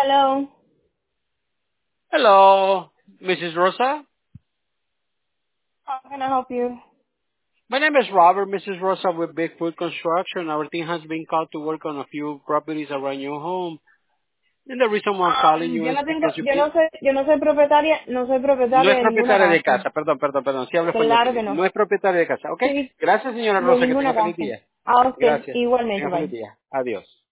Hello. Hello, Mrs. Rosa. How can I help you? My name is Robert, Mrs. Rosa, with Bigfoot Construction. Our team has been called to work on a few properties around your home. And the reason why I'm calling you Yo is no tengo, because yo no soy propietaria, no soy no propietaria es de ninguna propietaria de casa. casa. Perdón. Sí hablo español Claro que también. No no. es propietaria de casa. ¿Ok? Sí, Gracias, señora de Rosa. Que ninguna tenga feliz casa. día. A usted, Gracias. igualmente, Tenga feliz bye. día. Adiós.